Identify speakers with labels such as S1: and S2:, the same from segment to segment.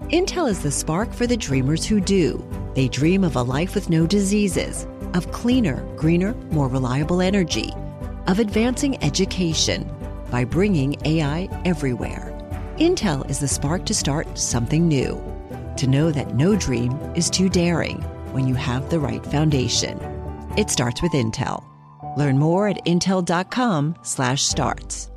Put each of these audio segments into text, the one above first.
S1: Intel is the spark for the dreamers who do. They dream of a life with no diseases, of cleaner, greener, more reliable energy, of advancing education by bringing AI everywhere. Intel is the spark to start something new, to know that no dream is too daring when you have the right foundation. It starts with Intel. Learn more at intel.com/starts.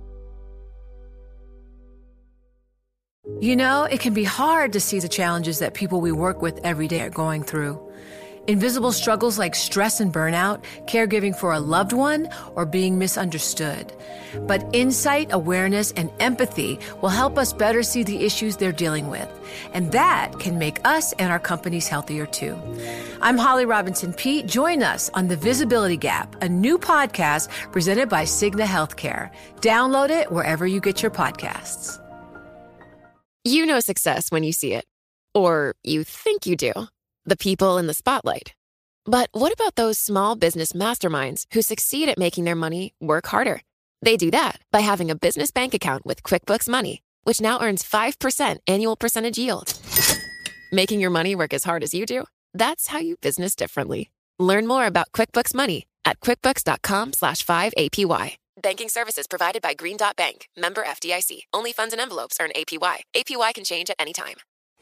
S2: You know, it can be hard to see the challenges that people we work with every day are going through. Invisible struggles like stress and burnout, caregiving for a loved one, or being misunderstood. But insight, awareness, and empathy will help us better see the issues they're dealing with. And that can make us and our companies healthier too. I'm Holly Robinson Peete. Join us on The Visibility Gap, a new podcast presented by Cigna Healthcare. Download it wherever you get your podcasts.
S3: You know success when you see it. Or you think you do. The people in the spotlight. But what about those small business masterminds who succeed at making their money work harder? They do that by having a business bank account with QuickBooks Money, which now earns 5% annual percentage yield. Making your money work as hard as you do? That's how you business differently. Learn more about QuickBooks Money at quickbooks.com/5APY. Banking services provided by Green Dot Bank. Member FDIC. Only funds and envelopes earn APY. APY can change at any time.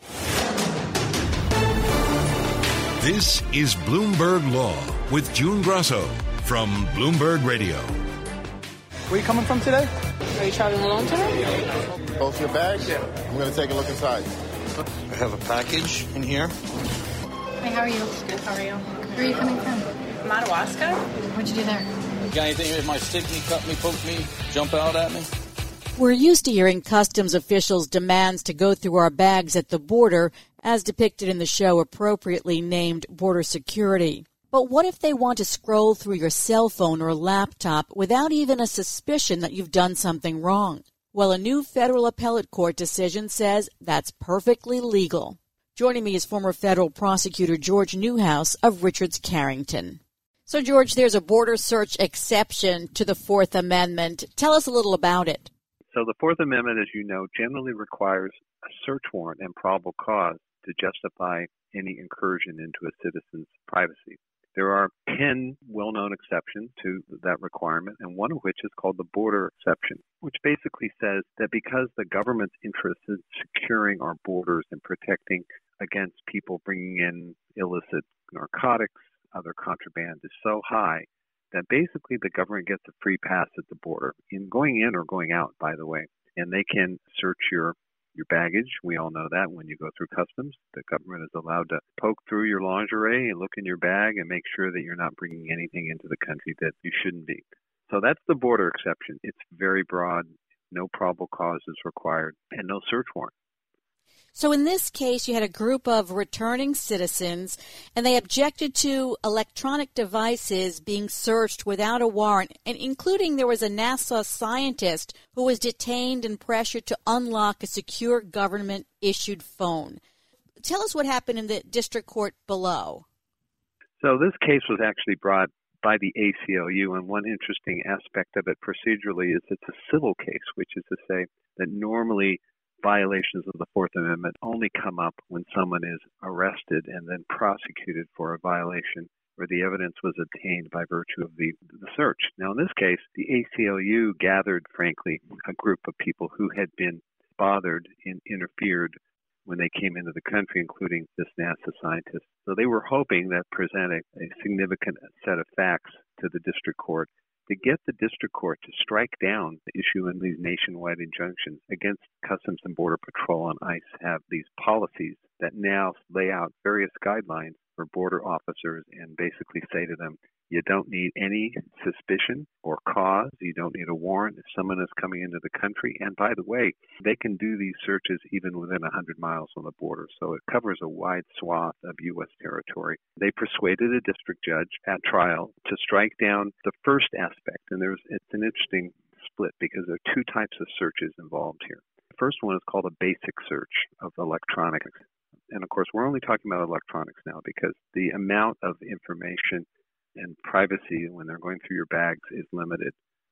S4: This is Bloomberg Law with June Grasso from Bloomberg Radio.
S5: Where are you coming from today?
S6: Are you traveling alone today?
S7: Both your bags? Yeah. I'm going to take a look inside.
S5: I have a package in here.
S6: Hey, how are you? Good, how are you? Where are you coming from? Madawaska? What'd you do there?
S5: Got anything that might stick me, cut me, poke me, jump out at me?
S8: We're used to hearing customs officials' demands to go through our bags at the border, as depicted in the show appropriately named Border Security. But what if they want to scroll through your cell phone or laptop without even a suspicion that you've done something wrong? Well, a new federal appellate court decision says that's perfectly legal. Joining me is former federal prosecutor George Newhouse of Richards Carrington. So, George, there's a border search exception to the Fourth Amendment. Tell us a little about it.
S9: So the Fourth Amendment, as you know, generally requires a search warrant and probable cause to justify any incursion into a citizen's privacy. There are 10 well-known exceptions to that requirement, and one of which is called the border exception, which basically says that because the government's interest in securing our borders and protecting against people bringing in illicit narcotics, other contraband is so high that basically the government gets a free pass at the border, in going in or going out, by the way, and they can search your baggage. We all know that when you go through customs, the government is allowed to poke through your lingerie and look in your bag and make sure that you're not bringing anything into the country that you shouldn't be. So that's the border exception. It's very broad. No probable cause is required and no search warrant.
S8: So in this case, you had a group of returning citizens, and they objected to electronic devices being searched without a warrant, and including there was a NASA scientist who was detained and pressured to unlock a secure government-issued phone. Tell us what happened in the district court below.
S9: So this case was actually brought by the ACLU, and one interesting aspect of it procedurally is it's a civil case, which is to say that normally violations of the Fourth Amendment only come up when someone is arrested and then prosecuted for a violation where the evidence was obtained by virtue of the search. Now, in this case, the ACLU gathered, frankly, a group of people who had been bothered and interfered when they came into the country, including this NASA scientist. So they were hoping that present a significant set of facts to the district court to get the district court to strike down the issue in these nationwide injunctions against Customs and Border Patrol and ICE have these policies that now lay out various guidelines for border officers and basically say to them, you don't need any suspicion or cause. You don't need a warrant if someone is coming into the country. And by the way, they can do these searches even within 100 miles on the border. So it covers a wide swath of U.S. territory. They persuaded a district judge at trial to strike down the first aspect. And it's an interesting split because there are two types of searches involved here. The first one is called a basic search of electronics. And of course, we're only talking about electronics now because the amount of information and privacy when they're going through your bags is limited.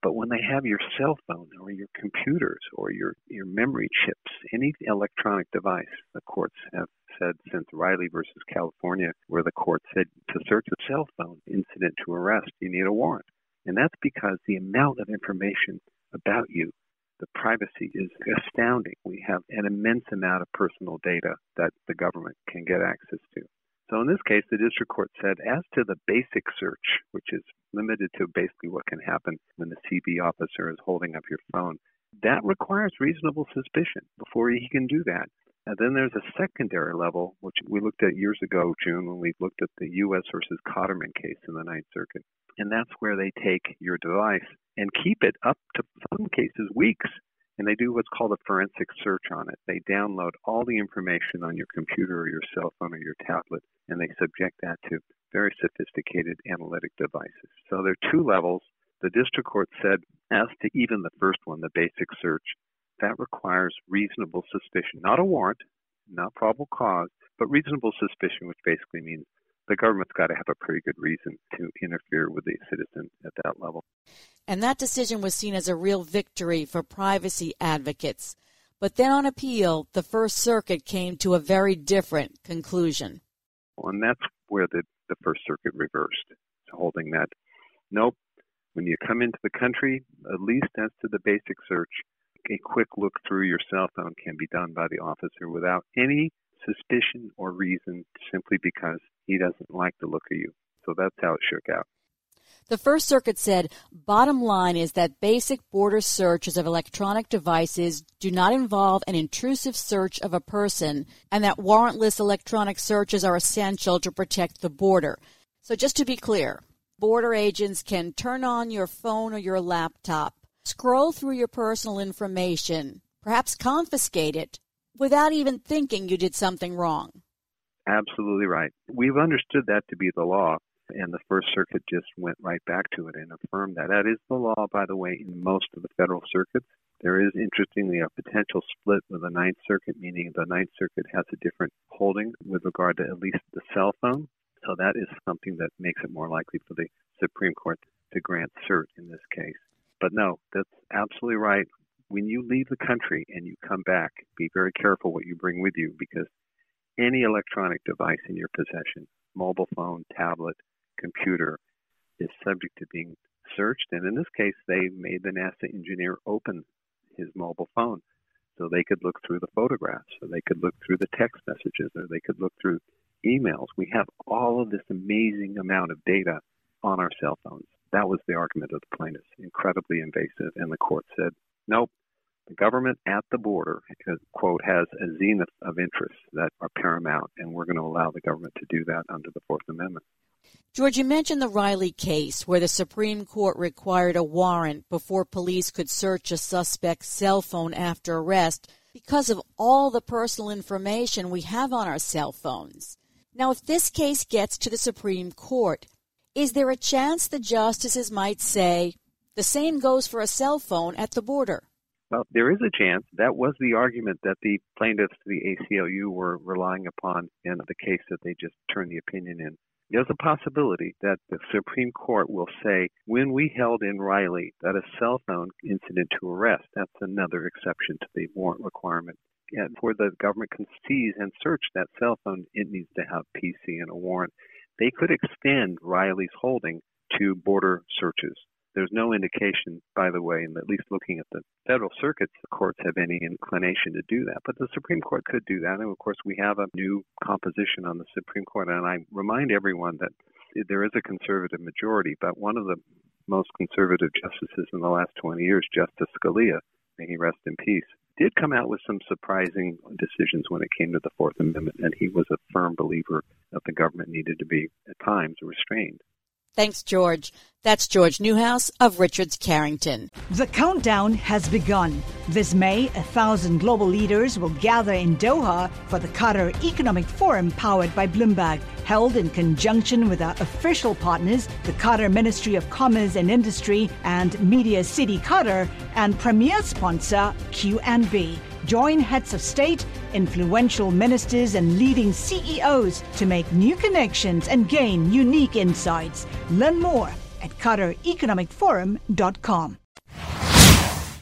S9: But when they have your cell phone or your computers or your memory chips, any electronic device, the courts have said since Riley versus California, where the court said to search a cell phone incident to arrest, you need a warrant. And that's because the amount of information about you, the privacy, is astounding. We have an immense amount of personal data that the government can get access to. So in this case, the district court said, as to the basic search, which is limited to basically what can happen when the CB officer is holding up your phone, that requires reasonable suspicion before he can do that. And then there's a secondary level, which we looked at years ago, June, when we looked at the U.S. versus Cotterman case in the Ninth Circuit. And that's where they take your device and keep it up to, some cases, weeks. And they do what's called a forensic search on it. They download all the information on your computer or your cell phone or your tablet, and they subject that to very sophisticated analytic devices. So there are two levels. The district court said, as to even the first one, the basic search, that requires reasonable suspicion, not a warrant, not probable cause, but reasonable suspicion, which basically means the government's got to have a pretty good reason to interfere with the citizen at that level.
S8: And that decision was seen as a real victory for privacy advocates. But then on appeal, the First Circuit came to a very different conclusion.
S9: And that's where the First Circuit reversed, holding that, nope, when you come into the country, at least as to the basic search, a quick look through your cell phone can be done by the officer without any suspicion or reason, simply because he doesn't like the look of you. So that's how it shook out.
S8: The First Circuit said, bottom line is that basic border searches of electronic devices do not involve an intrusive search of a person, and that warrantless electronic searches are essential to protect the border. So just to be clear, border agents can turn on your phone or your laptop, scroll through your personal information, perhaps confiscate it, without even thinking you did something wrong.
S9: Absolutely right. We've understood that to be the law, and the First Circuit just went right back to it and affirmed that. That is the law, by the way, in most of the federal circuits. There is, interestingly, a potential split with the Ninth Circuit, meaning the Ninth Circuit has a different holding with regard to at least the cell phone. So that is something that makes it more likely for the Supreme Court to grant cert in this case. But no, that's absolutely right. When you leave the country and you come back, be very careful what you bring with you, because any electronic device in your possession, mobile phone, tablet, computer, is subject to being searched. And in this case, they made the NASA engineer open his mobile phone so they could look through the photographs, or they could look through the text messages, or they could look through emails. We have all of this amazing amount of data on our cell phones. That was the argument of the plaintiffs, incredibly invasive. And the court said, nope, the government at the border, quote, has a zenith of interests that are paramount, and we're going to allow the government to do that under the Fourth Amendment.
S8: George, you mentioned the Riley case where the Supreme Court required a warrant before police could search a suspect's cell phone after arrest because of all the personal information we have on our cell phones. Now, if this case gets to the Supreme Court, is there a chance the justices might say the same goes for a cell phone at the border?
S9: Well, there is a chance. That was the argument that the plaintiffs, the ACLU, were relying upon in the case that they just turned the opinion in. There's a possibility that the Supreme Court will say, when we held in Riley that a cell phone incident to arrest, that's another exception to the warrant requirement. And before the government can seize and search that cell phone, it needs to have PC and a warrant. They could extend Riley's holding to border searches. There's no indication, by the way, and at least looking at the federal circuits, the courts have any inclination to do that. But the Supreme Court could do that. And, of course, we have a new composition on the Supreme Court. And I remind everyone that there is a conservative majority, but one of the most conservative justices in the last 20 years, Justice Scalia, may he rest in peace, did come out with some surprising decisions when it came to the Fourth Amendment. And he was a firm believer that the government needed to be, at times, restrained.
S8: Thanks, George. That's George Newhouse of Richards Carrington.
S10: The countdown has begun. This May, 1,000 global leaders will gather in Doha for the Qatar Economic Forum powered by Bloomberg, held in conjunction with our official partners, the Qatar Ministry of Commerce and Industry and Media City Qatar, and premier sponsor QNB. Join heads of state, influential ministers, and leading CEOs to make new connections and gain unique insights. Learn more at QatarEconomicForum.com.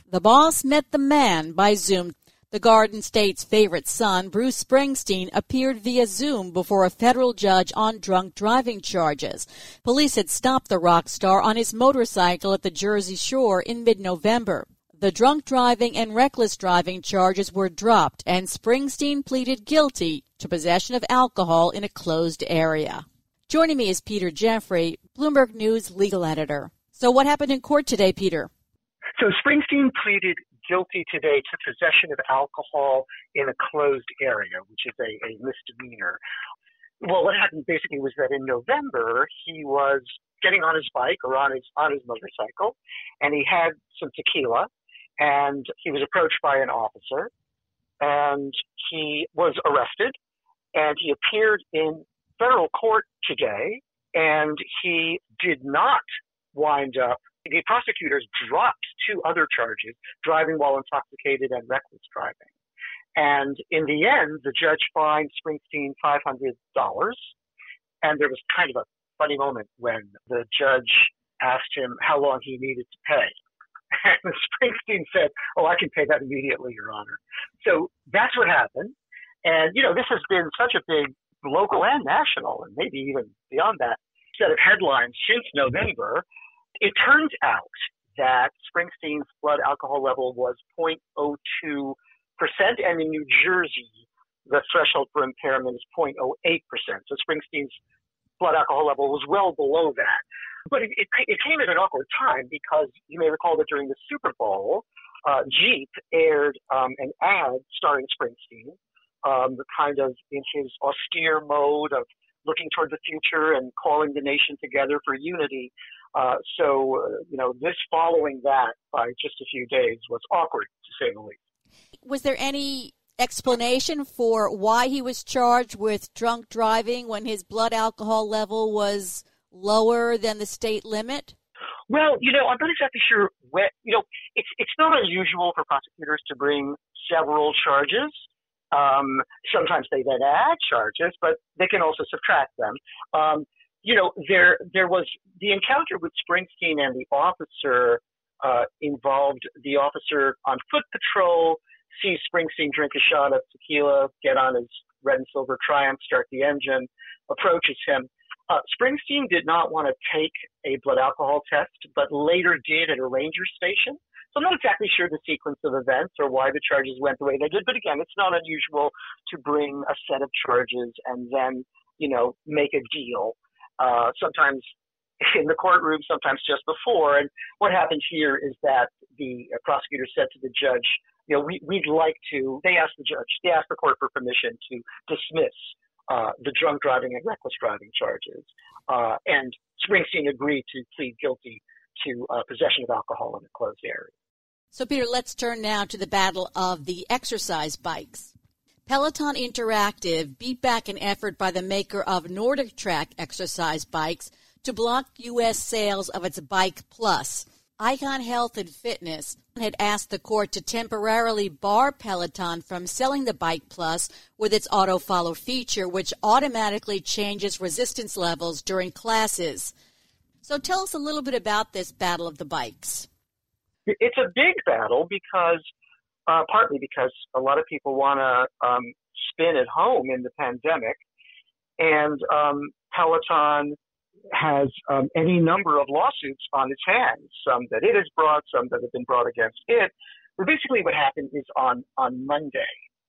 S8: The boss met the man by Zoom. The Garden State's favorite son, Bruce Springsteen, appeared via Zoom before a federal judge on drunk driving charges. Police had stopped the rock star on his motorcycle at the Jersey Shore in mid-November. The drunk driving and reckless driving charges were dropped, and Springsteen pleaded guilty to possession of alcohol in a closed area. Joining me is Peter Jeffrey, Bloomberg News legal editor. So what happened in court today, Peter?
S11: So Springsteen pleaded guilty today to possession of alcohol in a closed area, which is a misdemeanor. Well, what happened basically was that in November, he was getting on his bike or on his motorcycle, and he had some tequila, and he was approached by an officer, and he was arrested, and he appeared in federal court today, and he did not wind up. The prosecutors dropped 2 other charges, driving while intoxicated and reckless driving. And in the end, the judge fined Springsteen $500. And there was kind of a funny moment when the judge asked him how long he needed to pay. And Springsteen said, "Oh, I can pay that immediately, Your Honor." So that's what happened. And, this has been such a big local and national, and maybe even beyond that, set of headlines since November. It turns out that Springsteen's blood alcohol level was 0.02%, and in New Jersey, the threshold for impairment is 0.08%. So Springsteen's blood alcohol level was well below that. But it came at an awkward time because you may recall that during the Super Bowl, Jeep aired an ad starring Springsteen, kind of in his austere mode of looking toward the future and calling the nation together for unity. This following that by just a few days was awkward, to say the least.
S8: Was there any explanation for why he was charged with drunk driving when his blood alcohol level was lower than the state limit?
S11: Well, I'm not exactly sure it's not unusual for prosecutors to bring several charges. Sometimes they then add charges, but they can also subtract them. There was the encounter with Springsteen and the officer involved the officer on foot patrol, sees Springsteen drink a shot of tequila, get on his red and silver Triumph, start the engine, approaches him. Springsteen did not want to take a blood alcohol test, but later did at a ranger station. So I'm not exactly sure the sequence of events or why the charges went the way they did. But again, it's not unusual to bring a set of charges and then, make a deal. Sometimes in the courtroom, sometimes just before. And what happened here is that the prosecutor said to the judge, we'd like to, they asked the court for permission to dismiss the drunk driving and reckless driving charges. And Springsteen agreed to plead guilty to possession of alcohol in a closed area.
S8: So, Peter, let's turn now to the battle of the exercise bikes. Peloton Interactive beat back an effort by the maker of NordicTrack exercise bikes to block U.S. sales of its Bike Plus. Icon Health and Fitness had asked the court to temporarily bar Peloton from selling the Bike Plus with its auto-follow feature, which automatically changes resistance levels during classes. So tell us a little bit about this battle of the bikes.
S11: It's a big battle because, partly because a lot of people want to spin at home in the pandemic, and Peloton has any number of lawsuits on its hands, some that it has brought, some that have been brought against it. But basically what happened is on Monday,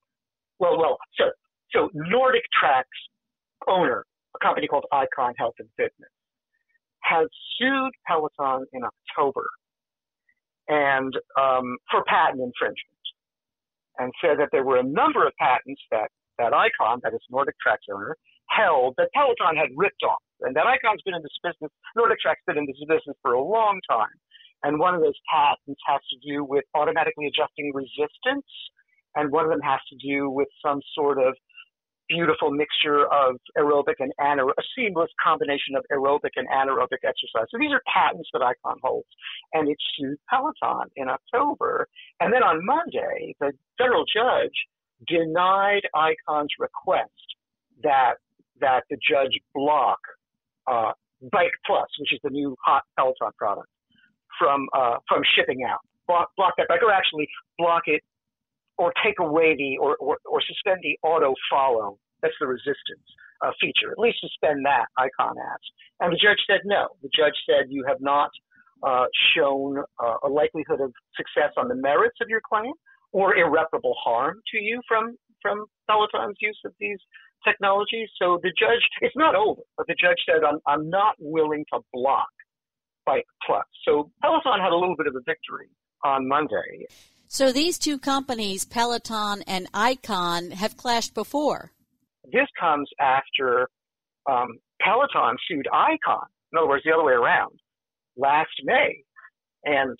S11: so NordicTrack's owner, a company called Icon Health and Fitness, has sued Peloton in October and for patent infringement, and said that there were a number of patents that Icon, that is NordicTrack's owner, held that Peloton had ripped off, and that Icon's been in this business, NordicTrack's been in this business for a long time. And one of those patents has to do with automatically adjusting resistance, and one of them has to do with some sort of beautiful mixture of aerobic and a seamless combination of aerobic and anaerobic exercise. So these are patents that Icon holds, and it sued Peloton in October. And then on Monday, the federal judge denied Icon's request that the judge block Bike Plus, which is the new hot Peloton product, from shipping out block that back, or actually block it, or take away or suspend the auto follow. That's the resistance feature. At least suspend that, Icon asked. And the judge said no. The judge said you have not shown a likelihood of success on the merits of your claim or irreparable harm to you from Peloton's use of these technologies. So the judge, it's not over, but the judge said, I'm not willing to block Bike Plus. So Peloton had a little bit of a victory on Monday.
S8: So these two companies, Peloton and Icon, have clashed before.
S11: This comes after Peloton sued Icon. In other words, the other way around, last May. And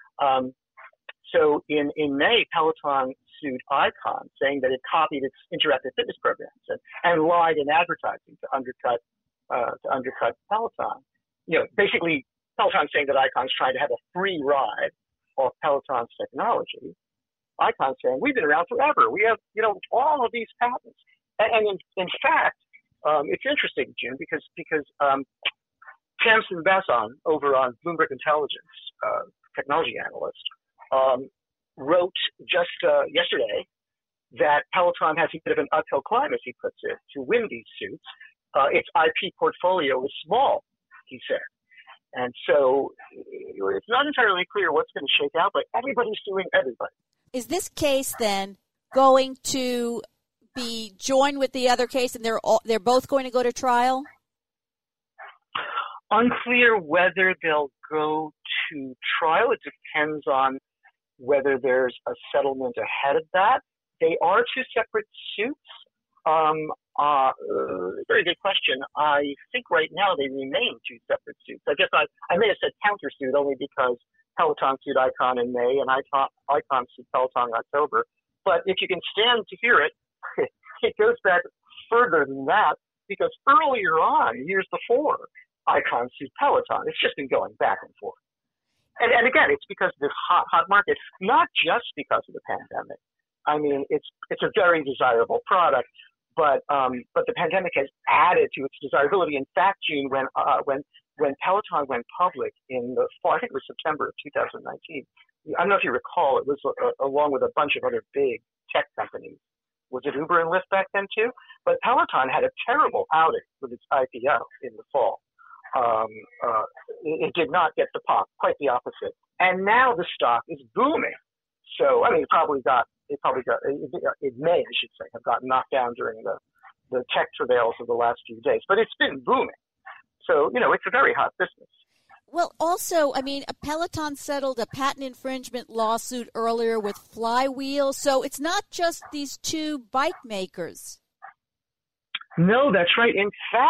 S11: so in May, Peloton sued Icon, saying that it copied its interactive fitness programs and lied in advertising to undercut Peloton. Basically, Peloton saying that Icon's trying to have a free ride off Peloton's technology. Icon's saying we've been around forever. We have all of these patents. And in fact, it's interesting, June, because Tamsin Besson over on Bloomberg Intelligence, technology analyst, wrote just yesterday that Peloton has a bit of an uphill climb, as he puts it, to win these suits. Its IP portfolio is small, he said. And so it's not entirely clear what's going to shake out, but everybody's suing everybody.
S8: Is this case then going to be joined with the other case, and they're both going to go to trial?
S11: Unclear whether they'll go to trial. It depends on whether there's a settlement ahead of that. They are two separate suits. Very good question. I think right now they remain two separate suits. I guess I may have said countersuit only because Peloton sued Icon in May and Icon sued Peloton in October. But if you can stand to hear it, it goes back further than that, because earlier on, years before, Icon sued Peloton. It's just been going back and forth. And again, it's because of this hot market, not just because of the pandemic. I mean, it's a very desirable product, but the pandemic has added to its desirability. In fact, June, when Peloton went public in the fall, I think it was September of 2019. I don't know if you recall, it was along with a bunch of other big tech companies. Was it Uber and Lyft back then too? But Peloton had a terrible outing with its IPO in the fall. It did not get the pop, quite the opposite. And now the stock is booming. So, I mean, it may, I should say, have gotten knocked down during the tech travails of the last few days. But it's been booming. So, it's a very hot business.
S8: Well, also, I mean, Peloton settled a patent infringement lawsuit earlier with Flywheel. So it's not just these two bike makers.
S11: No, that's right. In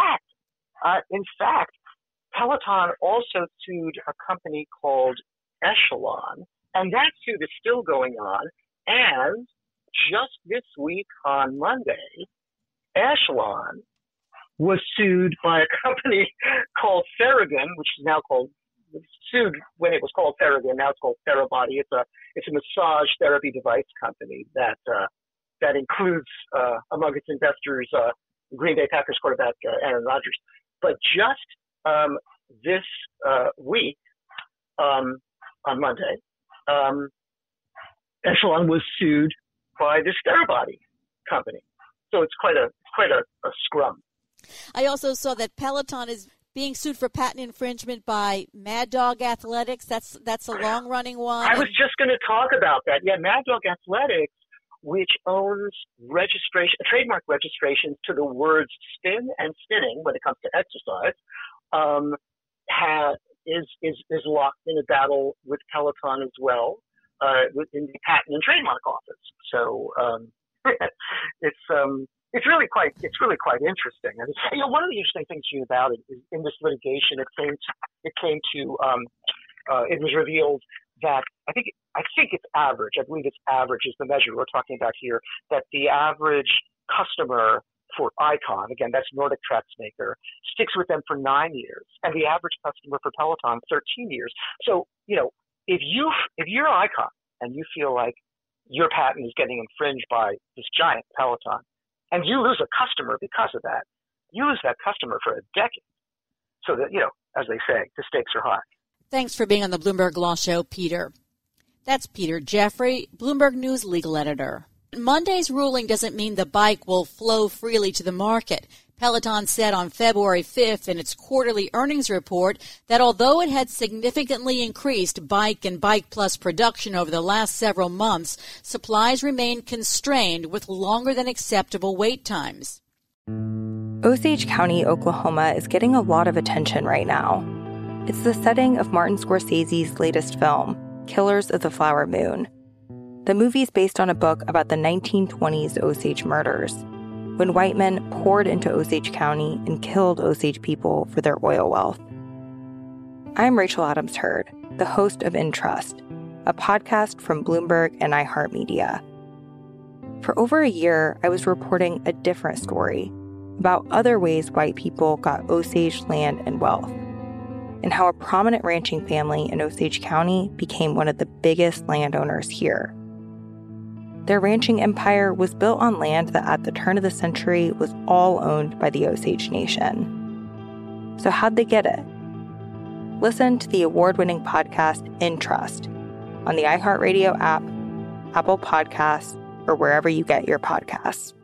S11: fact, Peloton also sued a company called Echelon, and that suit is still going on. And just this week on Monday, Echelon was sued by a company called Theragun, which is now sued when it was called Theragun. Now it's called Therabody. It's a massage therapy device company that includes among its investors Green Bay Packers quarterback Aaron Rodgers. But just this week on Monday, Echelon was sued by this Therabody company. So it's quite a scrum.
S8: I also saw that Peloton is being sued for patent infringement by Mad Dog Athletics. That's a long-running one.
S11: I was just going to talk about that. Yeah, Mad Dog Athletics, which owns trademark registrations to the words spin and spinning when it comes to exercise, is locked in a battle with Peloton as well in the Patent and Trademark Office. So it's really quite interesting. And one of the interesting things about it is in this litigation, it was revealed that I think it's average. I believe it's average is the measure we're talking about here. That the average customer for Icon, again, that's Nordic Track's maker, sticks with them for 9 years, and the average customer for Peloton 13 years. So if you're Icon and you feel like your patent is getting infringed by this giant Peloton, and you lose a customer because of that, you lose that customer for a decade. So that, as they say, the stakes are high.
S8: Thanks for being on the Bloomberg Law Show, Peter. That's Peter Jeffrey, Bloomberg News legal editor. Monday's ruling doesn't mean the bike will flow freely to the market. Peloton said on February 5th in its quarterly earnings report that although it had significantly increased Bike and Bike Plus production over the last several months, supplies remained constrained with longer than acceptable wait times.
S12: Osage County, Oklahoma is getting a lot of attention right now. It's the setting of Martin Scorsese's latest film, Killers of the Flower Moon. The movie's based on a book about the 1920s Osage murders, when white men poured into Osage County and killed Osage people for their oil wealth. I'm Rachel Adams Heard, the host of In Trust, a podcast from Bloomberg and iHeartMedia. For over a year, I was reporting a different story about other ways white people got Osage land and wealth, and how a prominent ranching family in Osage County became one of the biggest landowners here. Their ranching empire was built on land that at the turn of the century was all owned by the Osage Nation. So how'd they get it? Listen to the award-winning podcast In Trust on the iHeartRadio app, Apple Podcasts, or wherever you get your podcasts.